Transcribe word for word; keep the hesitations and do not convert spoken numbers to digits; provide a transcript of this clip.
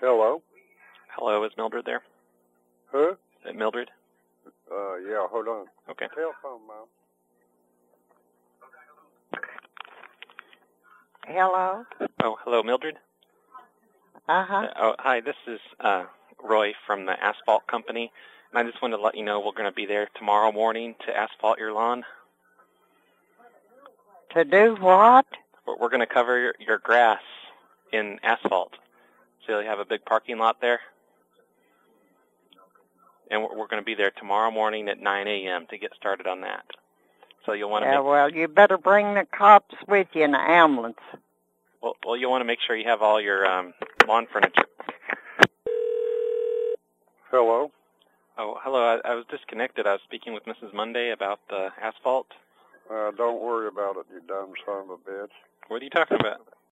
Hello? Hello, is Mildred there? Who? Is it Mildred? Uh, yeah, hold on. Okay. Telephone, Mom. Hello? Oh, hello, Mildred? Uh-huh. Uh, oh, hi, this is uh, Roy from the Asphalt Company, and I just wanted to let you know we're going to be there tomorrow morning to asphalt your lawn. To do what? We're, we're going to cover your, your grass in asphalt. So you have a big parking lot there. And we're, we're going to be there tomorrow morning at nine a.m. to get started on that. So you'll want to Yeah, make, well, you better bring the cops with you in the ambulance. well, well, you'll want to make sure you have all your um, lawn furniture. Hello? Oh, hello. I, I was disconnected. I was speaking with Missus Monday about the asphalt. Uh, don't worry about it, you dumb son of a bitch. What are you talking about?